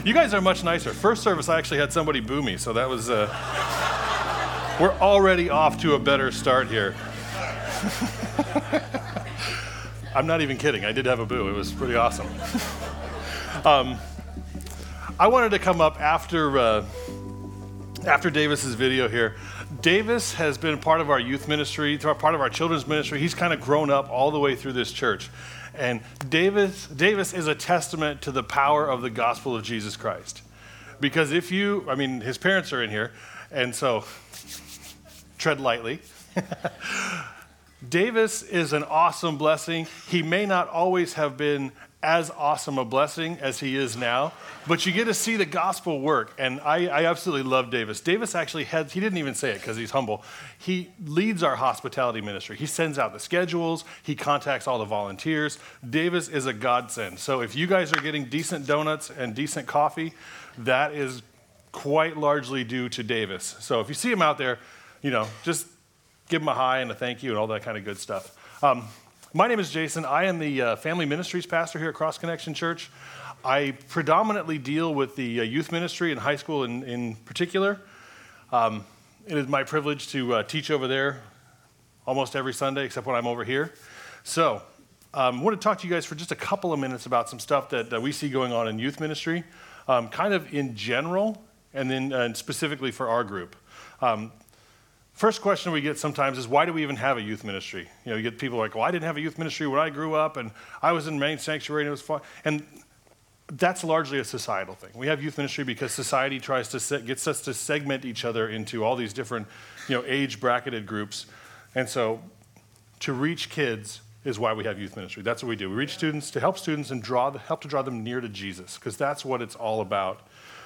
You guys are much nicer. First service, I actually had somebody boo me, so that was, we're already off to a better start here. I'm not even kidding. I did have a boo. It was pretty awesome. I wanted to come up after Davis's video here. Davis has been part of our youth ministry, part of our children's ministry. He's kind of grown up all the way through this church. And Davis is a testament to the power of the gospel of Jesus Christ. Because his parents are in here, and so tread lightly. Davis is an awesome blessing. He may not always have been as awesome a blessing as he is now, but you get to see the gospel work, and I absolutely love Davis. Davis actually he didn't even say it because he's humble. He leads our hospitality ministry. He sends out the schedules. He contacts all the volunteers. Davis is a godsend. So if you guys are getting decent donuts and decent coffee, that is quite largely due to Davis. So if you see him out there, just give him a hi and a thank you and all that kind of good stuff. My name is Jason. I am the family ministries pastor here at Cross Connection Church. I predominantly deal with the youth ministry in high school in particular. It is my privilege to teach over there almost every Sunday except when I'm over here. So I want to talk to you guys for just a couple of minutes about some stuff that we see going on in youth ministry, kind of in general, and then specifically for our group. First question we get sometimes is, why do we even have a youth ministry? You get people like, well, I didn't have a youth ministry when I grew up, and I was in Main Sanctuary, and it was fun. And that's largely a societal thing. We have youth ministry because society gets us to segment each other into all these different, age bracketed groups. And so to reach kids is why we have youth ministry. That's what we do. We reach students to help students and help to draw them near to Jesus, because that's what it's all about.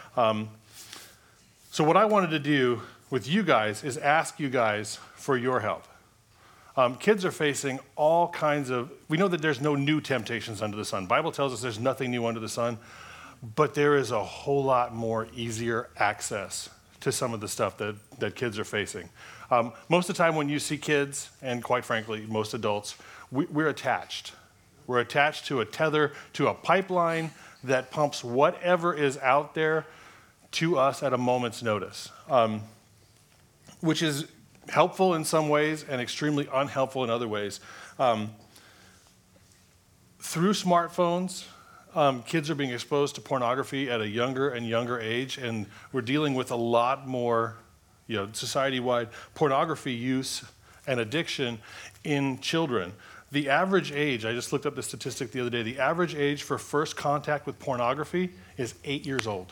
So what I wanted to do with you guys is ask you guys for your help. Kids are facing all kinds of, we know that there's no new temptations under the sun. Bible tells us there's nothing new under the sun, but there is a whole lot more easier access to some of the stuff that kids are facing. Most of the time when you see kids, and quite frankly, most adults, we're attached. We're attached to a tether, to a pipeline that pumps whatever is out there to us at a moment's notice. Which is helpful in some ways and extremely unhelpful in other ways. Through smartphones, kids are being exposed to pornography at a younger and younger age, and we're dealing with a lot more, society-wide pornography use and addiction in children. The average age, I just looked up the statistic the other day, the average age for first contact with pornography is 8 years old.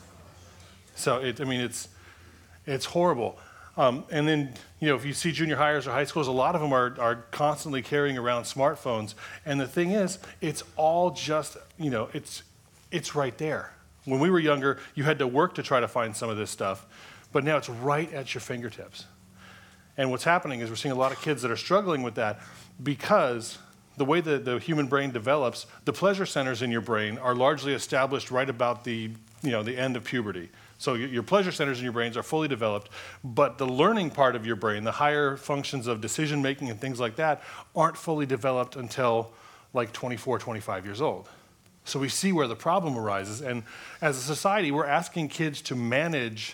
So, it's horrible. And then, if you see junior hires or high schools, a lot of them are constantly carrying around smartphones. And the thing is, it's all just, it's right there. When we were younger, you had to work to try to find some of this stuff, but now it's right at your fingertips. And what's happening is we're seeing a lot of kids that are struggling with that because the way that the human brain develops, the pleasure centers in your brain are largely established right about the end of puberty. So your pleasure centers in your brains are fully developed, but the learning part of your brain, the higher functions of decision making and things like that, aren't fully developed until like 24, 25 years old. So we see where the problem arises, and as a society, we're asking kids to manage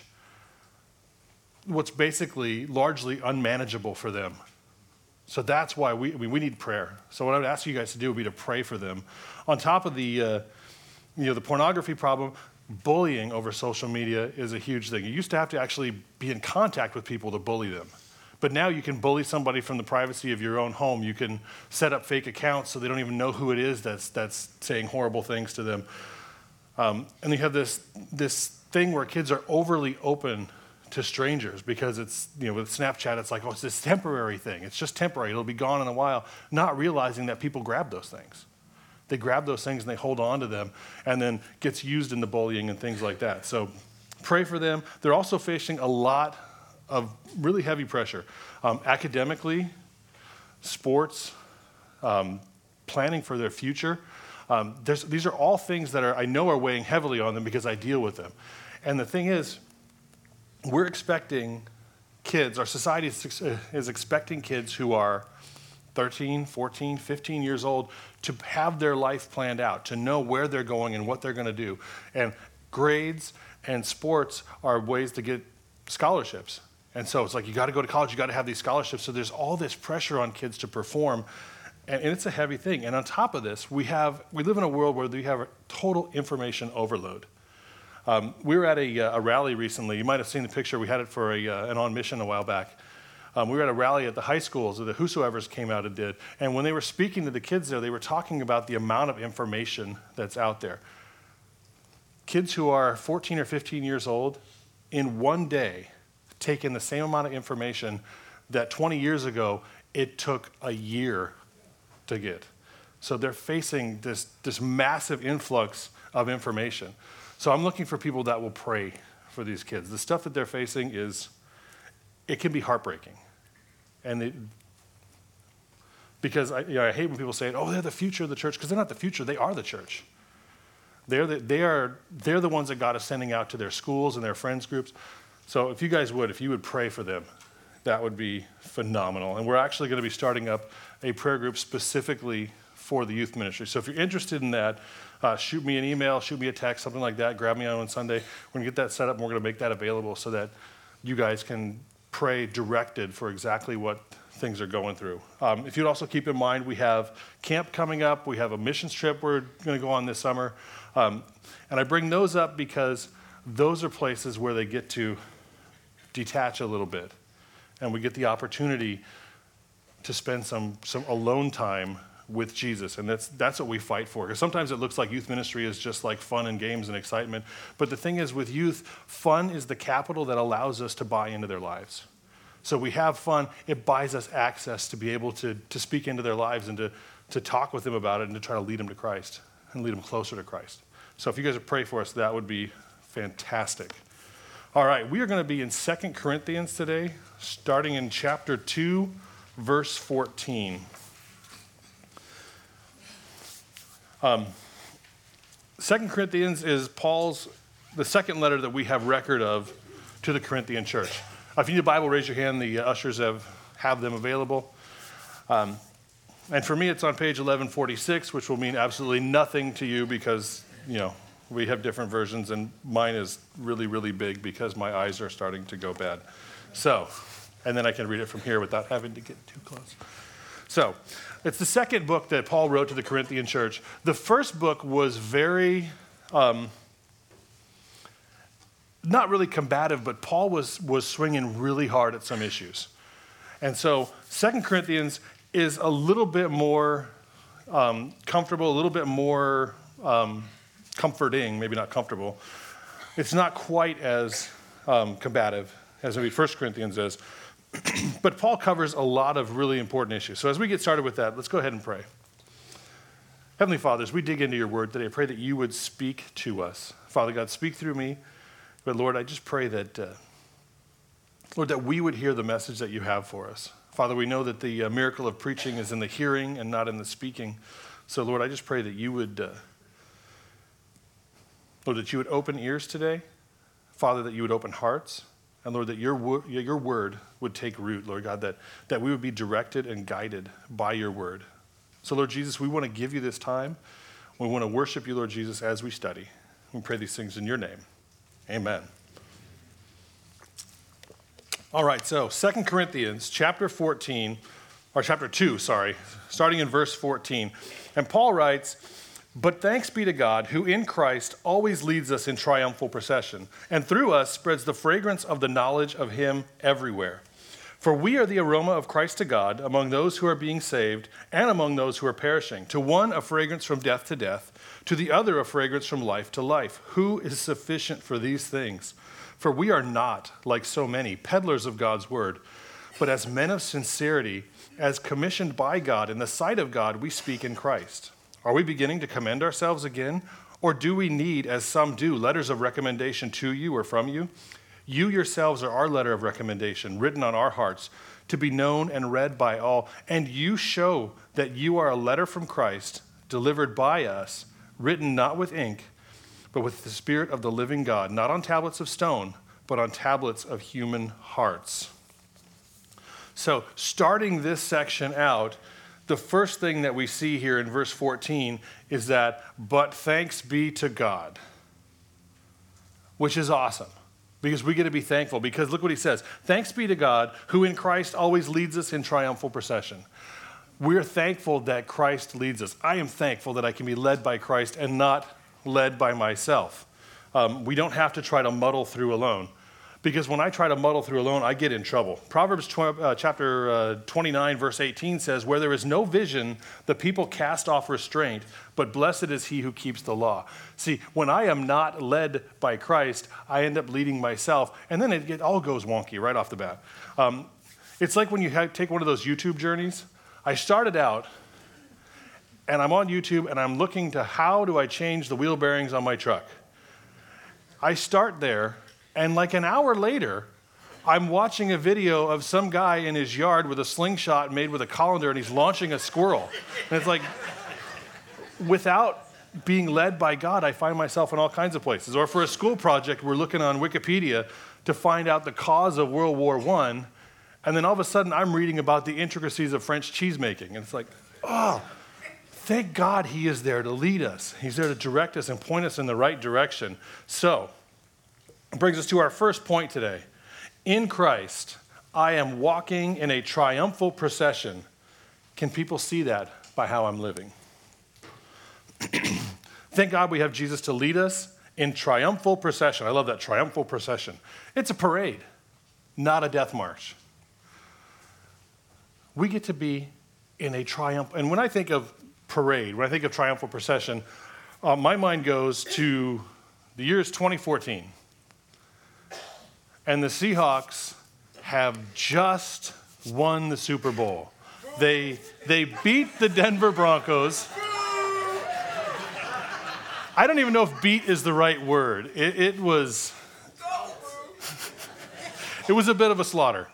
what's basically largely unmanageable for them. So that's why we need prayer. So what I would ask you guys to do would be to pray for them. On top of the pornography problem, bullying over social media is a huge thing. You used to have to actually be in contact with people to bully them. But now you can bully somebody from the privacy of your own home. You can set up fake accounts so they don't even know who it is that's saying horrible things to them. And you have this thing where kids are overly open to strangers because it's, with Snapchat, it's like, oh, it's this temporary thing. It's just temporary. It'll be gone in a while, not realizing that people grab those things. They grab those things and they hold on to them, and then gets used in the bullying and things like that. So pray for them. They're also facing a lot of really heavy pressure. Academically, sports, planning for their future. These are all things that I know are weighing heavily on them because I deal with them. And the thing is, we're expecting kids, our society is expecting kids who are 13, 14, 15 years old to have their life planned out, to know where they're going and what they're going to do. And grades and sports are ways to get scholarships. And so it's like, you got to go to college, you got to have these scholarships. So there's all this pressure on kids to perform, and it's a heavy thing. And on top of this, we live in a world where we have a total information overload. We were at a rally recently. You might have seen the picture. We had it for an On Mission a while back. We were at a rally at the high schools, the Whosoevers came out and did. And when they were speaking to the kids there, they were talking about the amount of information that's out there. Kids who are 14 or 15 years old, in one day, take in the same amount of information that 20 years ago, it took a year to get. So they're facing this massive influx of information. So I'm looking for people that will pray for these kids. The stuff that they're facing it can be heartbreaking. And because I hate when people say, oh, they're the future of the church, because they're not the future, they are the church. They're the ones that God is sending out to their schools and their friends groups. So if you would pray for them, that would be phenomenal. And we're actually going to be starting up a prayer group specifically for the youth ministry. So if you're interested in that, shoot me an email, shoot me a text, something like that. Grab me on Sunday. We're going to get that set up, and we're going to make that available so that you guys can pray directed for exactly what things are going through. If you'd also keep in mind, we have camp coming up. We have a missions trip we're going to go on this summer. And I bring those up because those are places where they get to detach a little bit. And we get the opportunity to spend some alone time with Jesus. And that's what we fight for. Because sometimes it looks like youth ministry is just like fun and games and excitement. But the thing is, with youth, fun is the capital that allows us to buy into their lives. So we have fun. It buys us access to be able to speak into their lives and to talk with them about it and to try to lead them to Christ and lead them closer to Christ. So if you guys would pray for us, that would be fantastic. All right, we are going to be in 2 Corinthians today, starting in chapter 2, verse 14. 2 Corinthians is the second letter that we have record of to the Corinthian church. If you need a Bible, raise your hand. The ushers have them available. And for me, it's on page 1146, which will mean absolutely nothing to you because, we have different versions, and mine is really, really big because my eyes are starting to go bad. So, and then I can read it from here without having to get too close. So, it's the second book that Paul wrote to the Corinthian church. The first book was very, not really combative, but Paul was swinging really hard at some issues. And so 2 Corinthians is a little bit more comfortable, a little bit more comforting, maybe not comfortable. It's not quite as combative as maybe 1 Corinthians is. But Paul covers a lot of really important issues. So as we get started with that, let's go ahead and pray. Heavenly Father, as we dig into your word today, I pray that you would speak to us. Father God, speak through me. But Lord, I just pray that, Lord, that we would hear the message that you have for us. Father, we know that the miracle of preaching is in the hearing and not in the speaking. So Lord, I just pray that you would, Lord, that you would open ears today. Father, that you would open hearts. And Lord, that your word would take root, Lord God, that we would be directed and guided by your word. So Lord Jesus, we want to give you this time. We want to worship you, Lord Jesus, as we study. We pray these things in your name. Amen. All right, so 2 Corinthians chapter 2, starting in verse 14. And Paul writes, "But thanks be to God, who in Christ always leads us in triumphal procession, and through us spreads the fragrance of the knowledge of him everywhere. For we are the aroma of Christ to God among those who are being saved and among those who are perishing. To one a fragrance from death to death, to the other a fragrance from life to life. Who is sufficient for these things? For we are not, like so many, peddlers of God's word, but as men of sincerity, as commissioned by God in the sight of God, we speak in Christ. Are we beginning to commend ourselves again? Or do we need, as some do, letters of recommendation to you or from you? You yourselves are our letter of recommendation, written on our hearts, to be known and read by all. And you show that you are a letter from Christ, delivered by us, written not with ink, but with the Spirit of the living God, not on tablets of stone, but on tablets of human hearts." So, starting this section out, the first thing that we see here in verse 14 is that, "But thanks be to God." which is awesome because we get to be thankful. Because look what he says. Thanks be to God who in Christ always leads us in triumphal procession. We're thankful that Christ leads us. I am thankful that I can be led by Christ and not led by myself. We don't have to try to muddle through alone. Because when I try to muddle through alone, I get in trouble. Proverbs chapter 29, verse 18 says, where there is no vision, the people cast off restraint, but blessed is he who keeps the law. See, when I am not led by Christ, I end up leading myself, and then it all goes wonky right off the bat. It's like when you take one of those YouTube journeys. I started out, and I'm on YouTube, and I'm looking to how do I change the wheel bearings on my truck. I start there. And like an hour later, I'm watching a video of some guy in his yard with a slingshot made with a colander, and he's launching a squirrel. And it's like, without being led by God, I find myself in all kinds of places. Or for a school project, we're looking on Wikipedia to find out the cause of World War I, and then all of a sudden I'm reading about the intricacies of French cheese making. And it's like, oh, thank God he is there to lead us. He's there to direct us and point us in the right direction. So, brings us to our first point today. In Christ, I am walking in a triumphal procession. Can people see that by how I'm living? Thank God we have Jesus to lead us in triumphal procession. I love that, triumphal procession. It's a parade, not a death march. We get to be in a triumph. And when I think of parade, when I think of triumphal procession, my mind goes to the year is 2014. And the Seahawks have just won the Super Bowl. They beat the Denver Broncos. I don't even know if beat is the right word. It was a bit of a slaughter.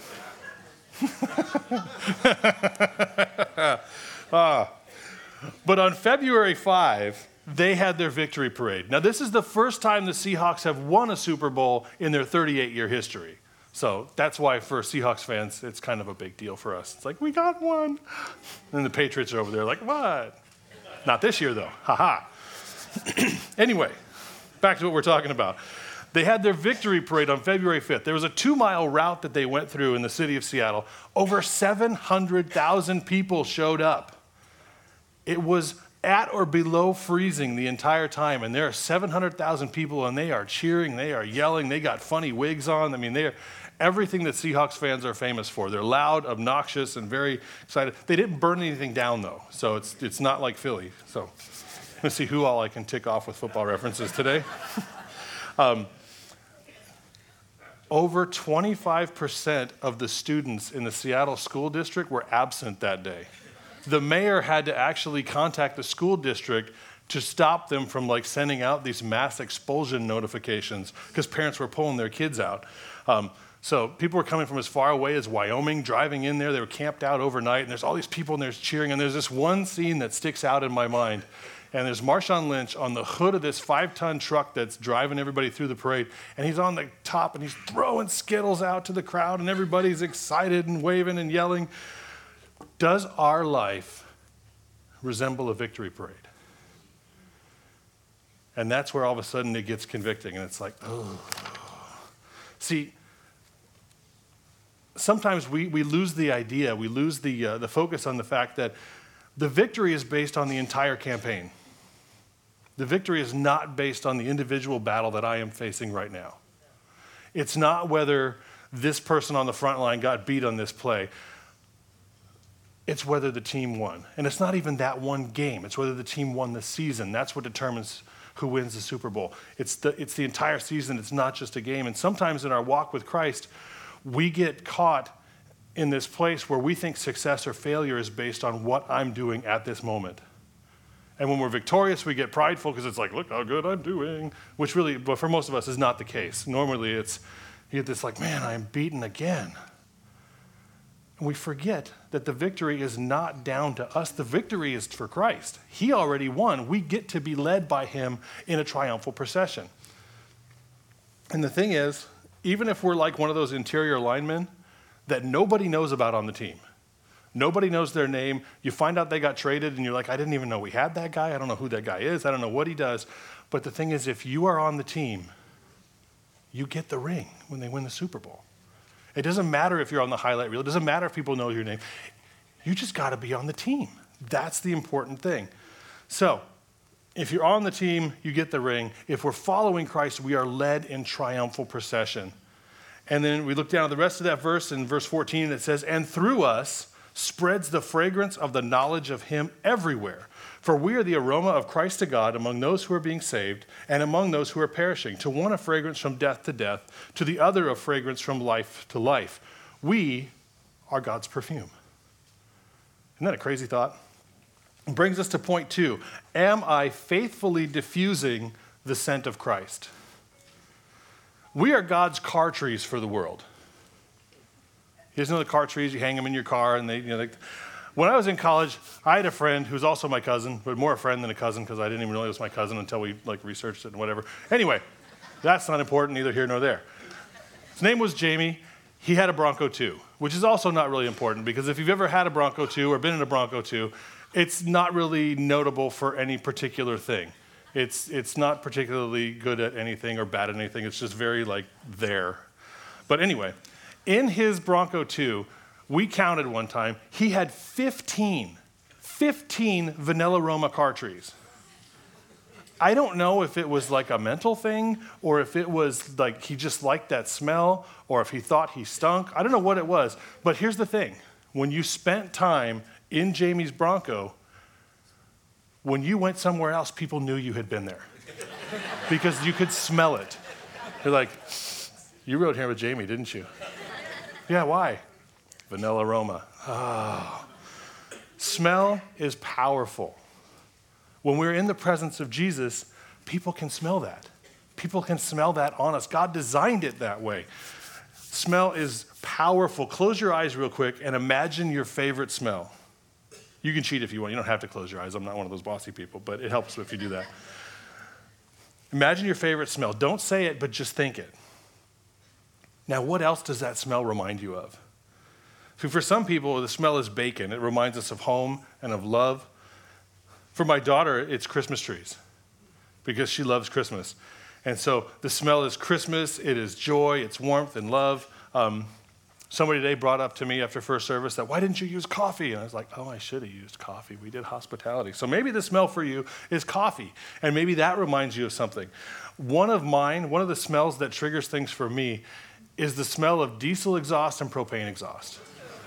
But on February 5, they had their victory parade. Now, this is the first time the Seahawks have won a Super Bowl in their 38-year history. So that's why for Seahawks fans, it's kind of a big deal for us. It's like, we got one. And the Patriots are over there like, what? Not this year, though. Ha-ha. Anyway, back to what we're talking about. They had their victory parade on February 5th. There was a 2-mile route that they went through in the city of Seattle. Over 700,000 people showed up. It was at or below freezing the entire time, and there are 700,000 people, and they are cheering, they are yelling, they got funny wigs on. I mean, they are everything that Seahawks fans are famous for. They're loud, obnoxious, and very excited. They didn't burn anything down, though, so it's not like Philly. So let's see who all I can tick off with football references today. Over 25% of the students in the Seattle school district were absent that day. The mayor had to actually contact the school district to stop them from sending out these mass expulsion notifications because parents were pulling their kids out. So people were coming from as far away as Wyoming, driving in there. They were camped out overnight, and there's all these people in there cheering. And there's this one scene that sticks out in my mind. And there's Marshawn Lynch on the hood of this 5-ton truck that's driving everybody through the parade. And he's on the top, and he's throwing Skittles out to the crowd, and everybody's excited and waving and yelling. Does our life resemble a victory parade? And that's where all of a sudden it gets convicting, and it's like, oh. See, sometimes we lose the idea, we lose the focus on the fact that the victory is based on the entire campaign. The victory is not based on the individual battle that I am facing right now. It's not whether this person on the front line got beat on this play. It's whether the team won. And it's not even that one game. It's whether the team won the season. That's what determines who wins the Super Bowl. It's the entire season. It's not just a game. And sometimes in our walk with Christ, we get caught in this place where we think success or failure is based on what I'm doing at this moment. And when we're victorious, we get prideful because it's like, look how good I'm doing, which really, but for most of us, is not the case. Normally, it's, you get this like, man, I am beaten again. And we forget that the victory is not down to us. The victory is for Christ. He already won. We get to be led by him in a triumphal procession. And the thing is, even if we're like one of those interior linemen that nobody knows about on the team, nobody knows their name, you find out they got traded and you're like, I didn't even know we had that guy. I don't know who that guy is. I don't know what he does. But the thing is, if you are on the team, you get the ring when they win the Super Bowl. It doesn't matter if you're on the highlight reel. It doesn't matter if people know your name. You just got to be on the team. That's the important thing. So, if you're on the team, you get the ring. If we're following Christ, we are led in triumphal procession. And then we look down at the rest of that verse in verse 14, and it says, and through us spreads the fragrance of the knowledge of him everywhere. For we are the aroma of Christ to God among those who are being saved and among those who are perishing. To one a fragrance from death to death, to the other a fragrance from life to life. We are God's perfume. Isn't that a crazy thought? It brings us to point 2. Am I faithfully diffusing the scent of Christ? We are God's car trees for the world. You guys know the car trees, you hang them in your car, and when I was in college, I had a friend who was also my cousin, but more a friend than a cousin because I didn't even know he was my cousin until we researched it and whatever. Anyway, that's not important, neither here nor there. His name was Jamie. He had a Bronco 2, which is also not really important because if you've ever had a Bronco 2 or been in a Bronco 2, it's not really notable for any particular thing. It's not particularly good at anything or bad at anything. It's just very there. But anyway, in his Bronco 2, we counted one time, he had 15 Vanilla Roma car trees. I don't know if it was like a mental thing or if it was like he just liked that smell or if he thought he stunk. I don't know what it was. But here's the thing. When you spent time in Jamie's Bronco, when you went somewhere else, people knew you had been there because you could smell it. They're like, you rode here with Jamie, didn't you? Yeah, why? Vanilla Roma. Oh. Smell is powerful. When we're in the presence of Jesus, people can smell that. People can smell that on us. God designed it that way. Smell is powerful. Close your eyes real quick and imagine your favorite smell. You can cheat if you want. You don't have to close your eyes. I'm not one of those bossy people, but it helps if you do that. Imagine your favorite smell. Don't say it, but just think it. Now, what else does that smell remind you of? So for some people, the smell is bacon. It reminds us of home and of love. For my daughter, it's Christmas trees because she loves Christmas. And so the smell is Christmas. It is joy. It's warmth and love. Somebody today brought up to me after first service that, why didn't you use coffee? And I was like, oh, I should have used coffee. We did hospitality. So maybe the smell for you is coffee, and maybe that reminds you of something. One of the smells that triggers things for me is the smell of diesel exhaust and propane exhaust.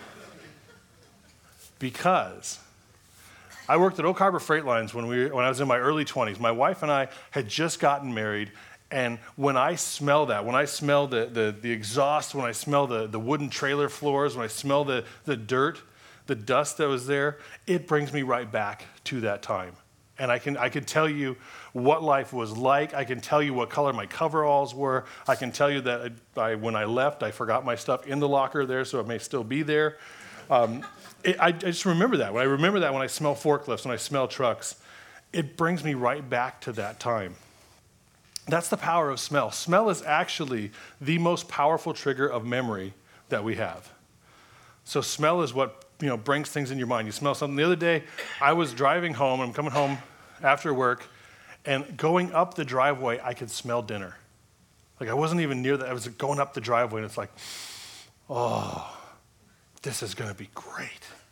Because I worked at Oak Harbor Freight Lines when I was in my early 20s. My wife and I had just gotten married, and when I smell that, when I smell the exhaust, when I smell the wooden trailer floors, when I smell the dirt, the dust that was there, it brings me right back to that time. And I can tell you what life was like. I can tell you what color my coveralls were. I can tell you that when I left, I forgot my stuff in the locker there, so it may still be there. I just remember that. When I smell forklifts, when I smell trucks, it brings me right back to that time. That's the power of smell. Smell is actually the most powerful trigger of memory that we have. So smell is what brings things in your mind. You smell something. The other day, I was driving home. I'm coming home after work, and going up the driveway, I could smell dinner. I wasn't even near that. I was going up the driveway, and it's like, oh, this is going to be great.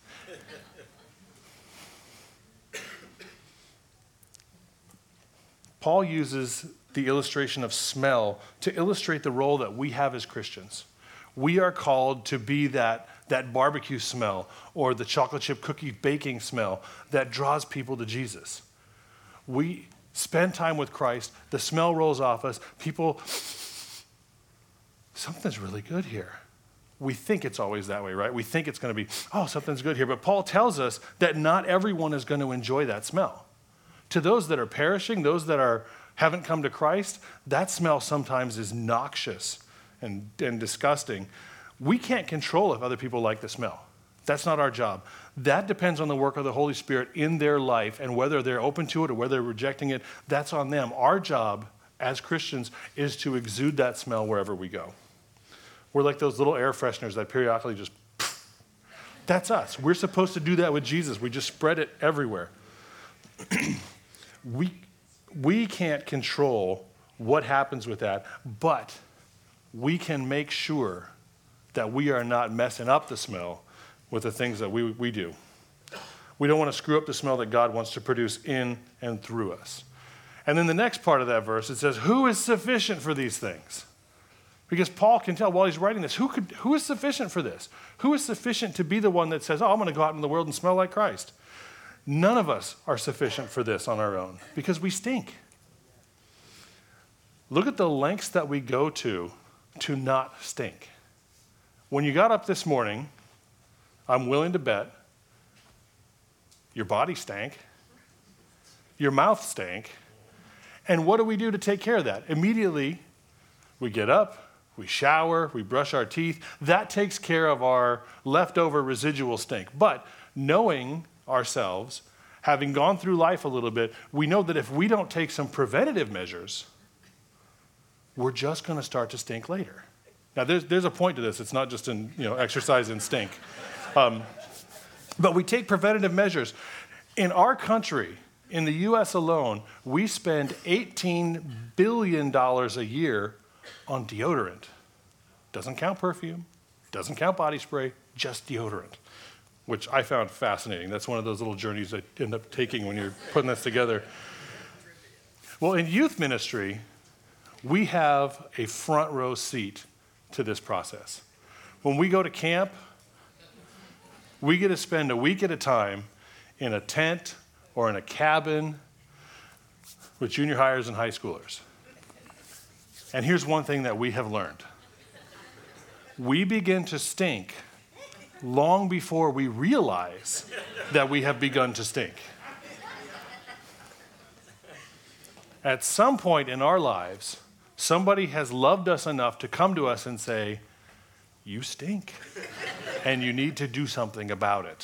Paul uses the illustration of smell to illustrate the role that we have as Christians. We are called to be that barbecue smell or the chocolate chip cookie baking smell that draws people to Jesus. We spend time with Christ, the smell rolls off us, people, something's really good here. We think it's always that way, right? We think it's going to be, oh, something's good here. But Paul tells us that not everyone is going to enjoy that smell. To those that are perishing, those that haven't come to Christ, that smell sometimes is noxious and disgusting. We can't control if other people like the smell. That's not our job. That depends on the work of the Holy Spirit in their life, and whether they're open to it or whether they're rejecting it, that's on them. Our job as Christians is to exude that smell wherever we go. We're like those little air fresheners that periodically just, that's us. We're supposed to do that with Jesus. We just spread it everywhere. We can't control what happens with that, but we can make sure that we are not messing up the smell with the things that we do. We don't want to screw up the smell that God wants to produce in and through us. And then the next part of that verse, it says, who is sufficient for these things? Because Paul can tell while he's writing this, who is sufficient for this? Who is sufficient to be the one that says, oh, I'm going to go out in the world and smell like Christ? None of us are sufficient for this on our own because we stink. Look at the lengths that we go to not stink. When you got up this morning, I'm willing to bet your body stank, your mouth stank, and what do we do to take care of that? Immediately, we get up, we shower, we brush our teeth. That takes care of our leftover residual stink. But knowing ourselves, having gone through life a little bit, we know that if we don't take some preventative measures, we're just going to start to stink later. Now, there's a point to this. It's not just in exercise and stink. But we take preventative measures. In our country, in the U.S. alone, we spend $18 billion a year on deodorant. Doesn't count perfume, doesn't count body spray, just deodorant, which I found fascinating. That's one of those little journeys I end up taking when you're putting this together. Well, in youth ministry, we have a front row seat to this process. When we go to camp, we get to spend a week at a time in a tent or in a cabin with junior hires and high schoolers. And here's one thing that we have learned. We begin to stink long before we realize that we have begun to stink. At some point in our lives, somebody has loved us enough to come to us and say, you stink, and you need to do something about it.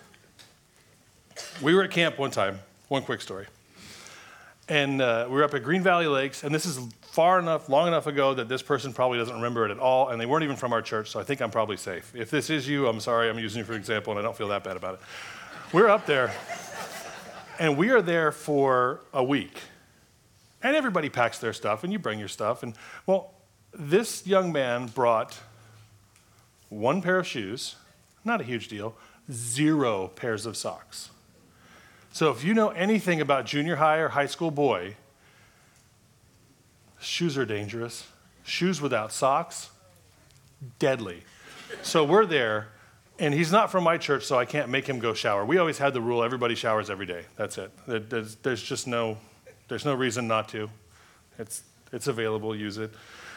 We were at camp one time, one quick story, and we were up at Green Valley Lakes, and this is long enough ago that this person probably doesn't remember it at all, and they weren't even from our church, so I think I'm probably safe. If this is you, I'm sorry, I'm using you for example, and I don't feel that bad about it. We're up there, and we are there for a week, and everybody packs their stuff, and you bring your stuff, and well, this young man brought one pair of shoes, not a huge deal, 0 pairs of socks. So if you know anything about junior high or high school boy, shoes are dangerous. Shoes without socks, deadly. So we're there, and he's not from my church, so I can't make him go shower. We always had the rule, everybody showers every day. That's it. There's just no reason not to. It's available, use it.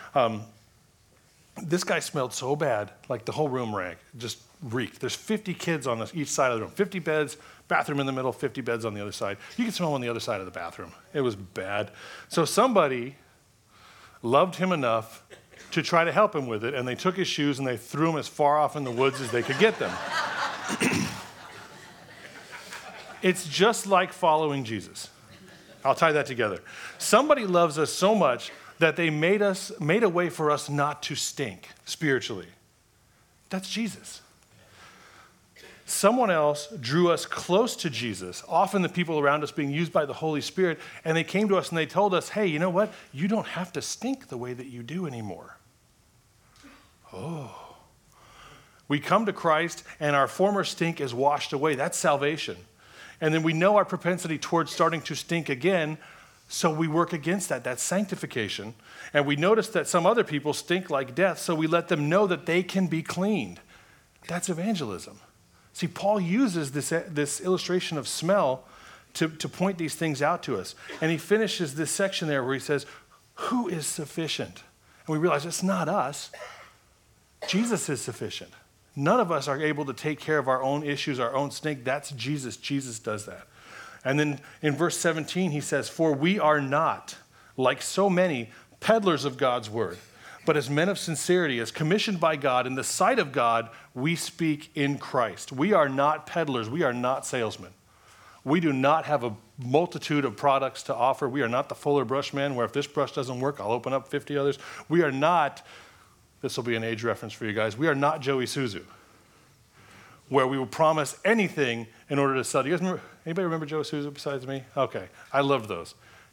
This guy smelled so bad, like the whole room just reeked. There's 50 kids on each side of the room, 50 beds, bathroom in the middle, 50 beds on the other side. You can smell on the other side of the bathroom. It was bad. So somebody loved him enough to try to help him with it, and they took his shoes and they threw them as far off in the woods as they could get them. It's just like following Jesus. I'll tie that together. Somebody loves us so much that they made a way for us not to stink spiritually. That's Jesus. Someone else drew us close to Jesus, often the people around us being used by the Holy Spirit, and they came to us and they told us, hey, you know what? You don't have to stink the way that you do anymore. Oh. We come to Christ and our former stink is washed away. That's salvation. And then we know our propensity towards starting to stink again, so we work against that. That's sanctification. And we notice that some other people stink like death, so we let them know that they can be cleaned. That's evangelism. See, Paul uses this illustration of smell to point these things out to us. And he finishes this section there where he says, who is sufficient? And we realize it's not us. Jesus is sufficient. None of us are able to take care of our own issues, our own stink. That's Jesus. Jesus does that. And then in verse 17, he says, for we are not, like so many, peddlers of God's word, but as men of sincerity, as commissioned by God, in the sight of God, we speak in Christ. We are not peddlers. We are not salesmen. We do not have a multitude of products to offer. We are not the Fuller brush man, where if this brush doesn't work, I'll open up 50 others. We are not, this will be an age reference for you guys, we are not Joey Suzu, where we will promise anything in order to sell. Do you guys remember, anybody remember Joey Suzu besides me? Okay, I loved those.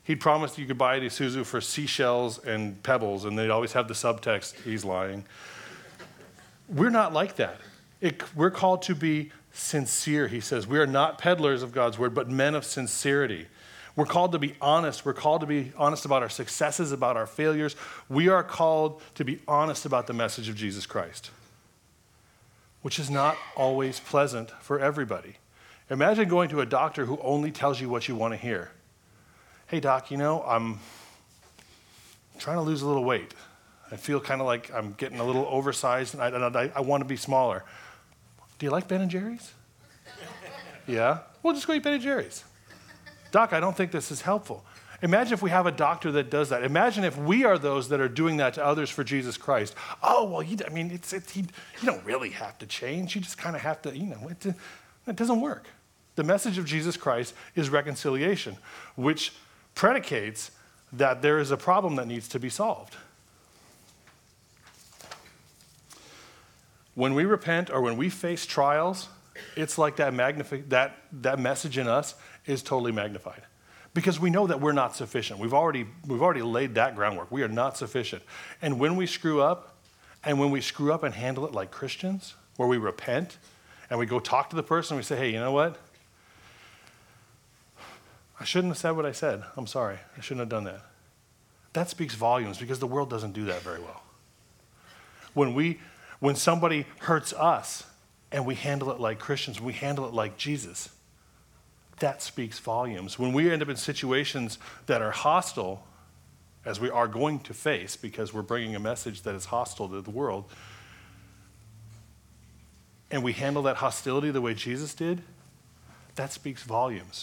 He'd promised you could buy an Isuzu for seashells and pebbles, and they'd always have the subtext, he's lying. We're not like that. We're called to be sincere, he says. We are not peddlers of God's word, but men of sincerity. We're called to be honest. We're called to be honest about our successes, about our failures. We are called to be honest about the message of Jesus Christ, which is not always pleasant for everybody. Imagine going to a doctor who only tells you what you want to hear. Hey, doc, I'm trying to lose a little weight. I feel kind of like I'm getting a little oversized, and I want to be smaller. Do you like Ben & Jerry's? Yeah? Well, just go eat Ben & Jerry's. Doc, I don't think this is helpful. Imagine if we have a doctor that does that. Imagine if we are those that are doing that to others for Jesus Christ. Oh, well, you don't really have to change. You just kind of have to, it doesn't work. The message of Jesus Christ is reconciliation, which predicates that there is a problem that needs to be solved. When we repent or when we face trials, it's like that message in us is totally magnified. Because we know that we're not sufficient. We've already laid that groundwork. We are not sufficient. And when we screw up, and handle it like Christians, where we repent, and we go talk to the person, and we say, hey, you know what? I shouldn't have said what I said. I'm sorry. I shouldn't have done that. That speaks volumes, because the world doesn't do that very well. When somebody hurts us, and we handle it like Christians, we handle it like Jesus, that speaks volumes. When we end up in situations that are hostile, as we are going to face because we're bringing a message that is hostile to the world, and we handle that hostility the way Jesus did, that speaks volumes.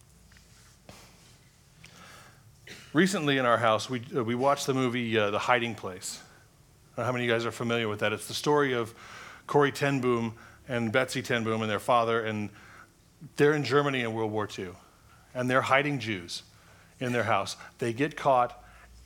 Recently in our house, we watched the movie The Hiding Place. I don't know how many of you guys are familiar with that. It's the story of Corrie ten Boom and Betsy ten Boom and their father, and they're in Germany in World War II, and they're hiding Jews in their house. They get caught,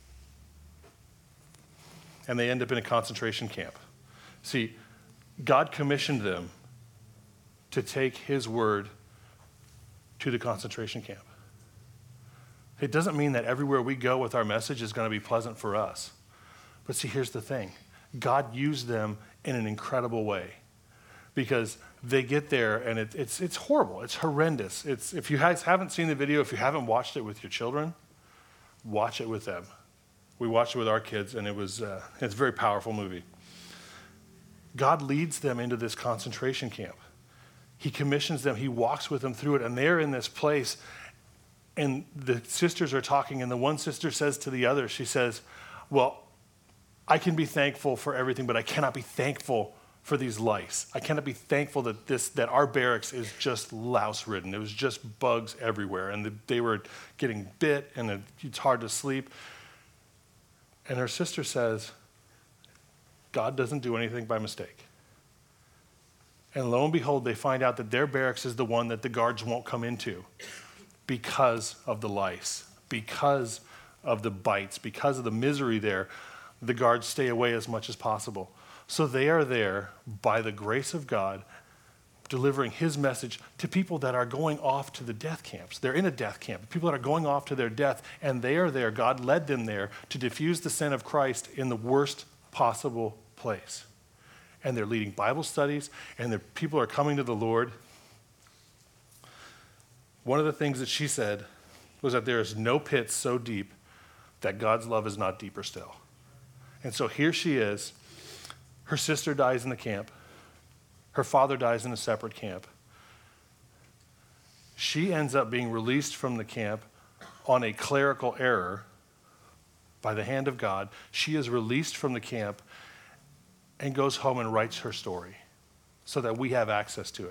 and they end up in a concentration camp. See, God commissioned them to take his word to the concentration camp. It doesn't mean that everywhere we go with our message is going to be pleasant for us. But see, here's the thing. God used them in an incredible way, because they get there, and it's horrible. It's horrendous. If you guys haven't seen the video, if you haven't watched it with your children, watch it with them. We watched it with our kids, and it's a very powerful movie. God leads them into this concentration camp. He commissions them. He walks with them through it, and they're in this place, and the sisters are talking, and the one sister says to the other, she says, well, I can be thankful for everything, but I cannot be thankful for these lice. I cannot be thankful that our barracks is just louse-ridden. It was just bugs everywhere, and they were getting bit, and it's hard to sleep. And her sister says, God doesn't do anything by mistake. And lo and behold, they find out that their barracks is the one that the guards won't come into because of the lice, because of the bites, because of the misery there. The guards stay away as much as possible. So they are there by the grace of God, delivering his message to people that are going off to the death camps. They're in a death camp. People that are going off to their death, and they are there. God led them there to diffuse the sin of Christ in the worst possible place. And they're leading Bible studies, and the people are coming to the Lord. One of the things that she said was that there is no pit so deep that God's love is not deeper still. And so here she is. Her sister dies in the camp. Her father dies in a separate camp. She ends up being released from the camp on a clerical error by the hand of God. She is released from the camp and goes home and writes her story so that we have access to it.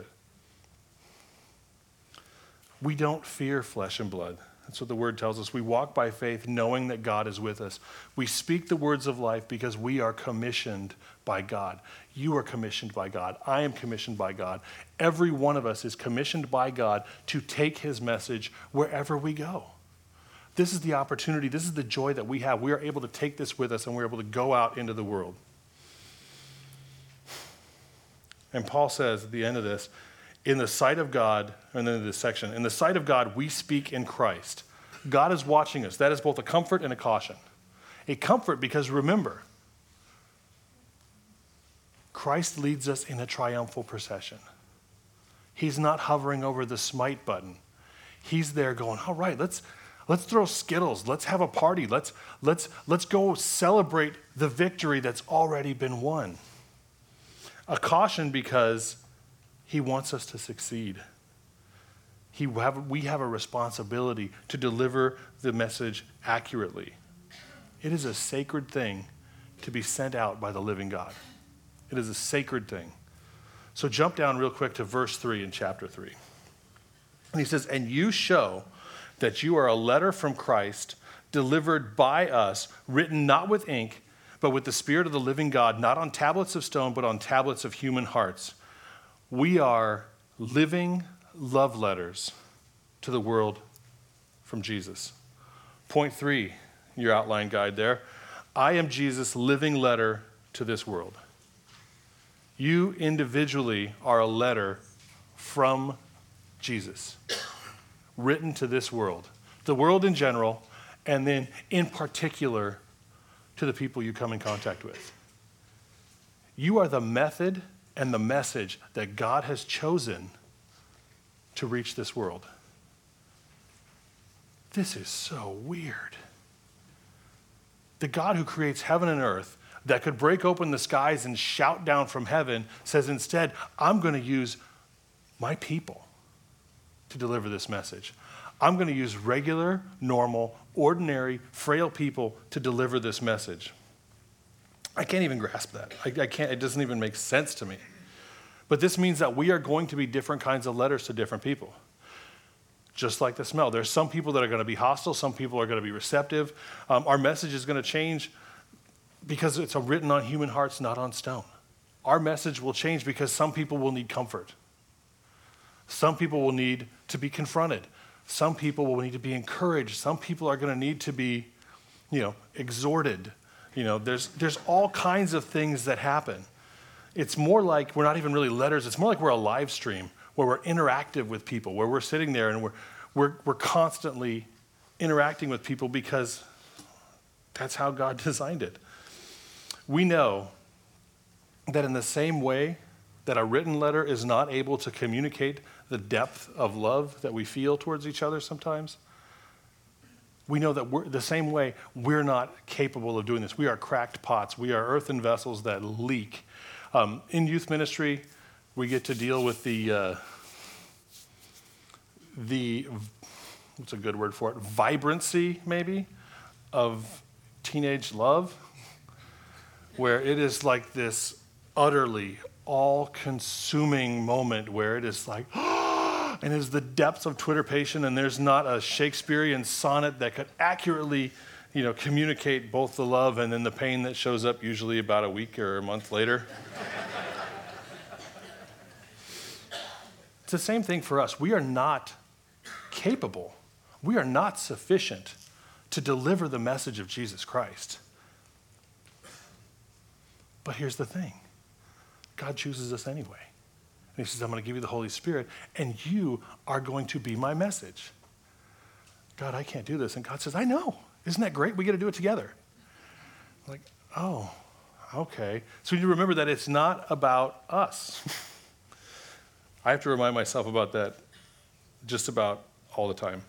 We don't fear flesh and blood. That's what the word tells us. We walk by faith knowing that God is with us. We speak the words of life because we are commissioned by God. You are commissioned by God. I am commissioned by God. Every one of us is commissioned by God to take his message wherever we go. This is the opportunity. This is the joy that we have. We are able to take this with us, and we're able to go out into the world. And Paul says at the end of this, in the sight of God, and then this section, in the sight of God, we speak in Christ. God is watching us. That is both a comfort and a caution. A comfort because remember, Christ leads us in a triumphal procession. He's not hovering over the smite button. He's there going, all right, let's throw Skittles. Let's have a party. Let's go celebrate the victory that's already been won. A caution because he wants us to succeed. We have a responsibility to deliver the message accurately. It is a sacred thing to be sent out by the living God. It is a sacred thing. So jump down real quick to verse 3 in chapter 3. And he says, and you show that you are a letter from Christ, delivered by us, written not with ink, but with the Spirit of the living God, not on tablets of stone, but on tablets of human hearts. We are living love letters to the world from Jesus. Point 3, your outline guide there. I am Jesus' living letter to this world. You individually are a letter from Jesus, written to this world, the world in general, and then in particular to the people you come in contact with. You are the method and the message that God has chosen to reach this world. This is so weird. The God who creates heaven and earth, that could break open the skies and shout down from heaven, says instead, I'm going to use my people to deliver this message. I'm going to use regular, normal, ordinary, frail people to deliver this message. I can't even grasp that. I can't. It doesn't even make sense to me. But this means that we are going to be different kinds of letters to different people. Just like the smell. There's some people that are going to be hostile. Some people are going to be receptive. Our message is going to change because it's written on human hearts, not on stone. Our message will change because some people will need comfort. Some people will need to be confronted. Some people will need to be encouraged. Some people are going to need to be, exhorted. There's all kinds of things that happen. It's more like we're not even really letters. It's more like we're a live stream where we're interactive with people, where we're sitting there and we're constantly interacting with people because that's how God designed it. We know that in the same way that a written letter is not able to communicate the depth of love that we feel towards each other sometimes, we know that the same way we're not capable of doing this. We are cracked pots. We are earthen vessels that leak. In youth ministry, we get to deal with the what's a good word for it? Vibrancy, maybe, of teenage love, where it is like this utterly all-consuming moment where it is like, and is the depths of twitterpation, and there's not a Shakespearean sonnet that could accurately, communicate both the love and then the pain that shows up usually about a week or a month later. It's the same thing for us. We are not capable. We are not sufficient to deliver the message of Jesus Christ. But here's the thing. God chooses us anyway. And he says, I'm going to give you the Holy Spirit, and you are going to be my message. God, I can't do this. And God says, I know. Isn't that great? We get to do it together. Like, oh, okay. So you remember that it's not about us. I have to remind myself about that just about all the time.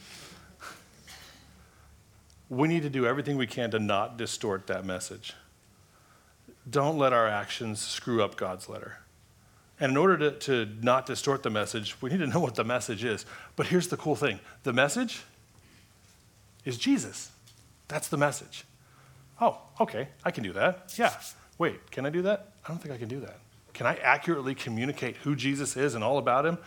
We need to do everything we can to not distort that message. Don't let our actions screw up God's letter. And in order to not distort the message, we need to know what the message is. But here's the cool thing. The message is Jesus. That's the message. Oh, okay, I can do that. Yeah. Wait, can I do that? I don't think I can do that. Can I accurately communicate who Jesus is and all about him?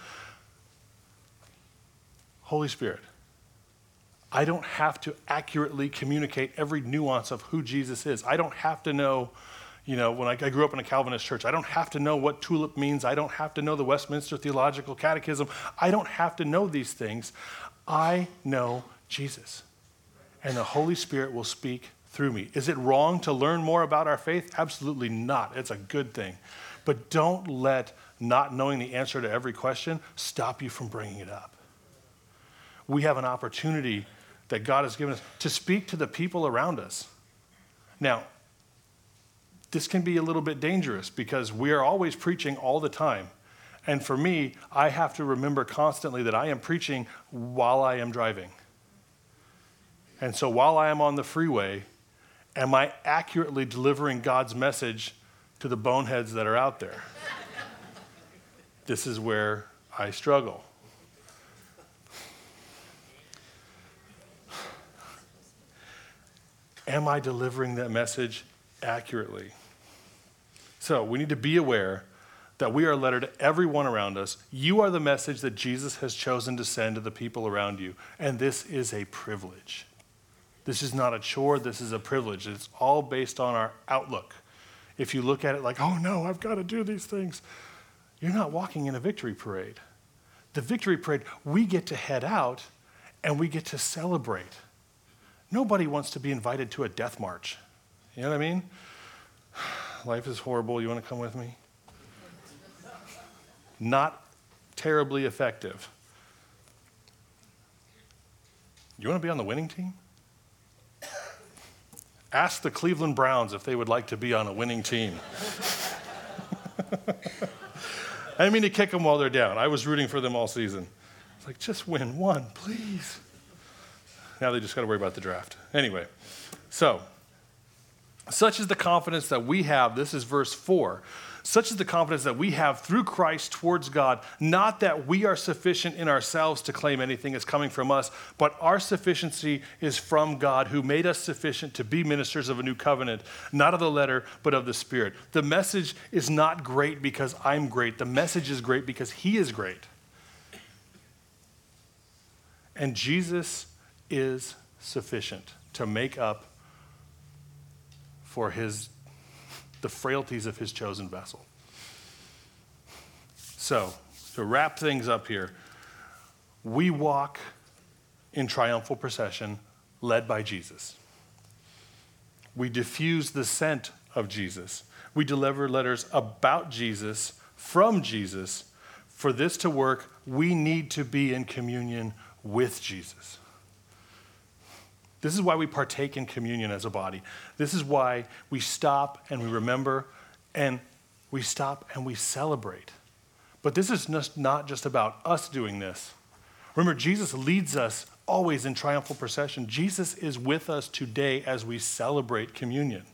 Holy Spirit. I don't have to accurately communicate every nuance of who Jesus is. I don't have to know, when I grew up in a Calvinist church, I don't have to know what tulip means. I don't have to know the Westminster Theological Catechism. I don't have to know these things. I know Jesus. And the Holy Spirit will speak through me. Is it wrong to learn more about our faith? Absolutely not. It's a good thing. But don't let not knowing the answer to every question stop you from bringing it up. We have an opportunity that God has given us to speak to the people around us. Now, this can be a little bit dangerous because we are always preaching all the time. And for me, I have to remember constantly that I am preaching while I am driving. And so while I am on the freeway, am I accurately delivering God's message to the boneheads that are out there? This is where I struggle. Am I delivering that message accurately? So we need to be aware that we are a letter to everyone around us. You are the message that Jesus has chosen to send to the people around you. And this is a privilege. This is not a chore. This is a privilege. It's all based on our outlook. If you look at it like, oh no, I've got to do these things, you're not walking in a victory parade. The victory parade, we get to head out and we get to celebrate. Nobody wants to be invited to a death march. You know what I mean? Life is horrible. You want to come with me? Not terribly effective. You want to be on the winning team? Ask the Cleveland Browns if they would like to be on a winning team. I didn't mean to kick them while they're down. I was rooting for them all season. It's like, just win one, please. Now they just got to worry about the draft. Anyway, so such is the confidence that we have. This is verse 4. Such is the confidence that we have through Christ towards God, not that we are sufficient in ourselves to claim anything is coming from us, but our sufficiency is from God, who made us sufficient to be ministers of a new covenant, not of the letter, but of the Spirit. The message is not great because I'm great. The message is great because He is great. And Jesus is sufficient to make up for the frailties of His chosen vessel. So, to wrap things up here, we walk in triumphal procession led by Jesus. We diffuse the scent of Jesus. We deliver letters about Jesus, from Jesus. For this to work, we need to be in communion with Jesus. This is why we partake in communion as a body. This is why we stop and we remember and we stop and we celebrate. But this is not just about us doing this. Remember, Jesus leads us always in triumphal procession. Jesus is with us today as we celebrate communion.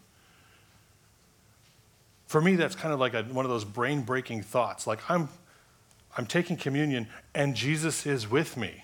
For me, that's kind of like one of those brain-breaking thoughts. Like I'm taking communion and Jesus is with me.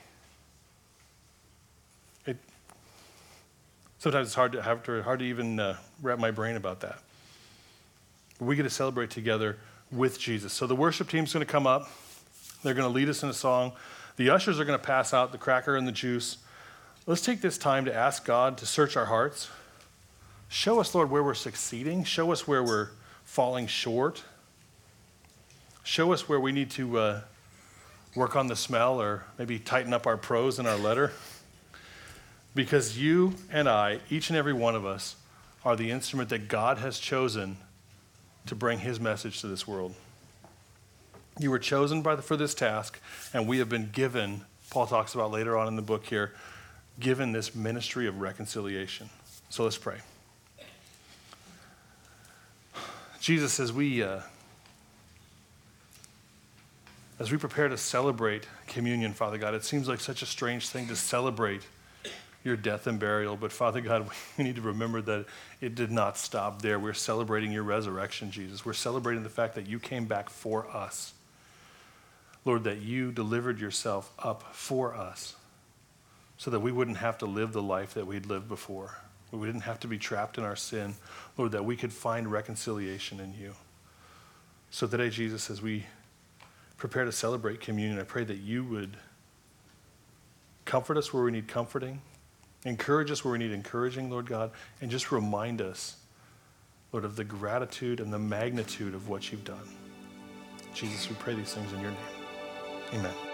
Sometimes it's hard to even wrap my brain about that. We get to celebrate together with Jesus. So the worship team's going to come up. They're going to lead us in a song. The ushers are going to pass out the cracker and the juice. Let's take this time to ask God to search our hearts. Show us, Lord, where we're succeeding. Show us where we're falling short. Show us where we need to work on the smell or maybe tighten up our prose in our letter. Because you and I, each and every one of us, are the instrument that God has chosen to bring His message to this world. You were chosen for this task, and we have been given, Paul talks about later on in the book here, given this ministry of reconciliation. So let's pray. Jesus, as we prepare to celebrate communion, Father God, it seems like such a strange thing to celebrate your death and burial. But Father God, we need to remember that it did not stop there. We're celebrating your resurrection, Jesus. We're celebrating the fact that you came back for us. Lord, that you delivered yourself up for us so that we wouldn't have to live the life that we'd lived before. We didn't have to be trapped in our sin. Lord, that we could find reconciliation in you. So today, Jesus, as we prepare to celebrate communion, I pray that you would comfort us where we need comforting, encourage us where we need encouraging, Lord God, and just remind us, Lord, of the gratitude and the magnitude of what you've done. Jesus, we pray these things in your name. Amen.